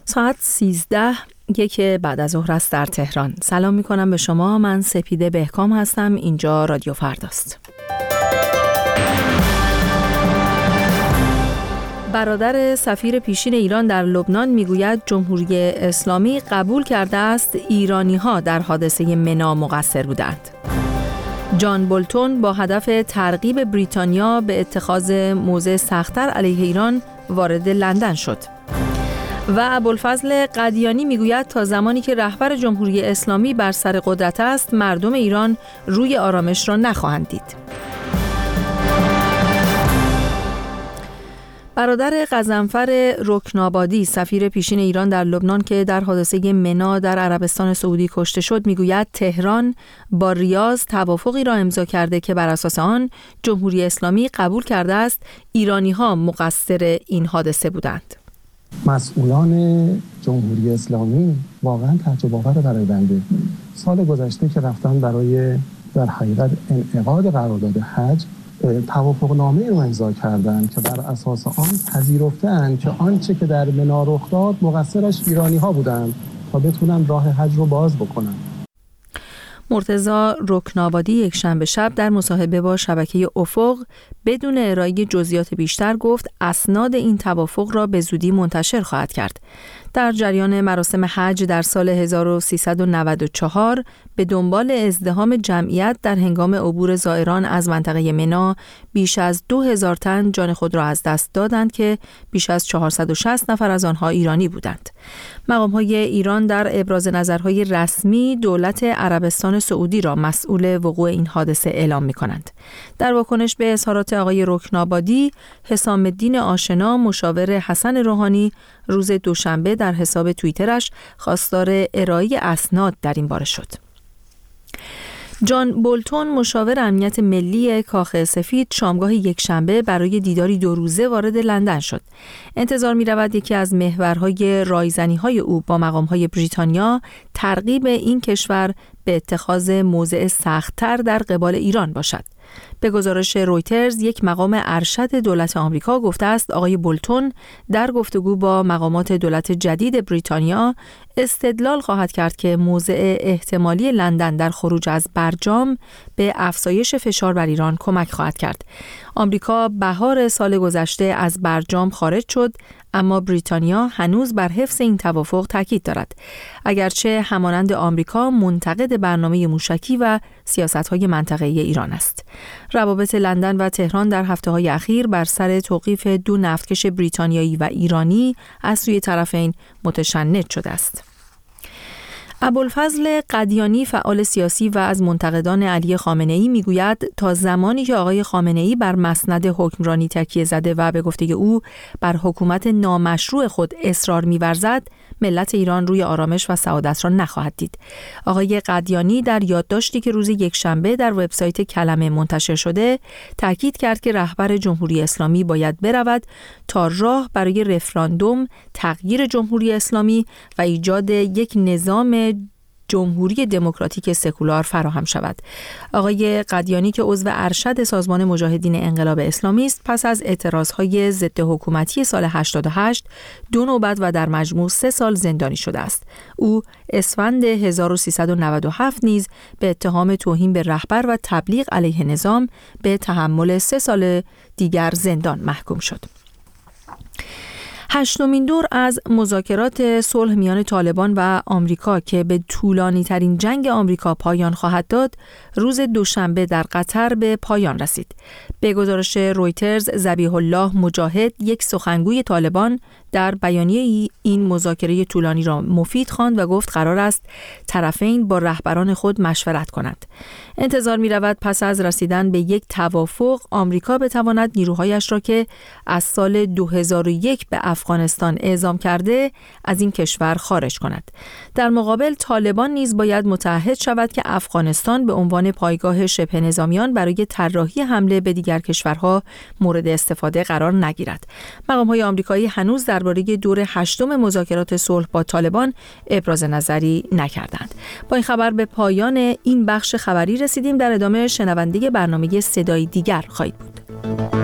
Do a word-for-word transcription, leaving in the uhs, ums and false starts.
ساعت سیزده یک بعد از ظهر است در تهران. سلام می کنم به شما. من سپیده بهکام هستم. اینجا رادیو فرداست. برادر سفیر پیشین ایران در لبنان میگوید جمهوری اسلامی قبول کرده است ایرانی‌ها در حادثه منا مقصر بودند. جان بولتون با هدف ترغیب بریتانیا به اتخاذ موضع سخت‌تر علیه ایران وارد لندن شد. و ابوالفضل قدیانی میگوید تا زمانی که رهبر جمهوری اسلامی بر سر قدرت است، مردم ایران روی آرامش را نخواهند دید. برادر غضنفر رکنابادی سفیر پیشین ایران در لبنان که در حادثه منا در عربستان سعودی کشته شد میگوید تهران با ریاض توافقی را امضا کرده که بر اساس آن جمهوری اسلامی قبول کرده است ایرانی‌ها مقصر این حادثه بودند. مسئولان جمهوری اسلامی واقعا تعجب آور برای بنده. سال گذشته که رفتن برای در حقیقت انعقاد قرارداد حج توافقنامه رو امضا کردند که بر اساس آن پذیرفتند که آنچه که در منا رخ داد مقصرش ایرانی‌ها بودند تا بتونن راه حج رو باز بکنن. مرتضی رکنابادی یک شنبه شب در مصاحبه با شبکه افق بدون ارائه جزئیات بیشتر گفت اسناد این توافق را به زودی منتشر خواهد کرد. در جریان مراسم حج در سال هزار و سیصد و نود و چهار به دنبال ازدحام جمعیت در هنگام عبور زائران از منطقه منا بیش از دو هزار تن جان خود را از دست دادند که بیش از چهارصد و شصت نفر از آنها ایرانی بودند. مقام‌های ایران در ابراز نظرهای رسمی دولت عربستان سعودی را مسئول وقوع این حادثه اعلام می‌کنند. در واکنش به اظهارات آقای رکنابادی، حسام الدین آشنا مشاور حسن روحانی روز دوشنبه در حساب توییترش خواستار ارائه اسناد در این باره شد. جان بولتون مشاور امنیت ملی کاخ سفید شامگاه یکشنبه برای دیداری دو روزه وارد لندن شد. انتظار می رود یکی از محورهای رایزنی‌های او با مقام‌های بریتانیا ترغیب این کشور به اتخاذ موضع سخت‌تر در قبال ایران باشد. به گزارش رویترز یک مقام ارشد دولت آمریکا گفته است آقای بولتون در گفتگو با مقامات دولت جدید بریتانیا استدلال خواهد کرد که موضع احتمالی لندن در خروج از برجام به افزایش فشار بر ایران کمک خواهد کرد. آمریکا بهار سال گذشته از برجام خارج شد، اما بریتانیا هنوز بر حفظ این توافق تاکید دارد. اگرچه همانند آمریکا منتقد برنامه موشکی و سیاست‌های منطقه‌ای ایران است. روابط لندن و تهران در هفته‌های اخیر بر سر توقیف دو نفتکش بریتانیایی و ایرانی از سوی طرفین متشنج شده است. ابوالفضل قدیانی فعال سیاسی و از منتقدان علی خامنه‌ای میگوید تا زمانی که آقای خامنه‌ای بر مسند حکمرانی تکیه زده و به گفته او بر حکومت نامشروع خود اصرار می‌ورزد، ملت ایران روی آرامش و سعادت را نخواهد دید. آقای قدیانی در یادداشتی که روز یکشنبه در وبسایت کلمه منتشر شده تاکید کرد که رهبر جمهوری اسلامی باید برود تا راه برای رفراندوم، تغییر جمهوری اسلامی و ایجاد یک نظام جمهوری دموکراتیک سکولار فراهم شود. آقای قدیانی که عضو ارشد سازمان مجاهدین انقلاب اسلامی است، پس از اعتراضهای ضد حکومتی سال هشتاد و هشت دو نوبت و در مجموع سه سال زندانی شده است. او اسفند هزار و سیصد و نود و هفت نیز به اتهام توهین به رهبر و تبلیغ علیه نظام به تحمل سه سال دیگر زندان محکوم شد. هشتمین دور از مذاکرات صلح میان طالبان و آمریکا که به طولانی ترین جنگ آمریکا پایان خواهد داد، روز دوشنبه در قطر به پایان رسید. به گزارش رویترز، ذبیح الله مجاهد، یک سخنگوی طالبان، در بیانیه این مذاکره طولانی را مفید خواند و گفت قرار است طرفین با رهبران خود مشورت کنند. انتظار می رود پس از رسیدن به یک توافق آمریکا بتواند نیروهایش را که از سال دو هزار و یک به افغانستان اعزام کرده از این کشور خارج کند. در مقابل طالبان نیز باید متعهد شود که افغانستان به عنوان پایگاه شبه نظامیان برای طراحی حمله به دیگر کشورها مورد استفاده قرار نگیرد. مقام‌های آمریکایی هنوز درباره دور هشتم مذاکرات صلح با طالبان ابراز نظری نکردند. با این خبر به پایان این بخش خبری رسیدیم. در ادامه شنونده برنامه صدای دیگر خواهید بود.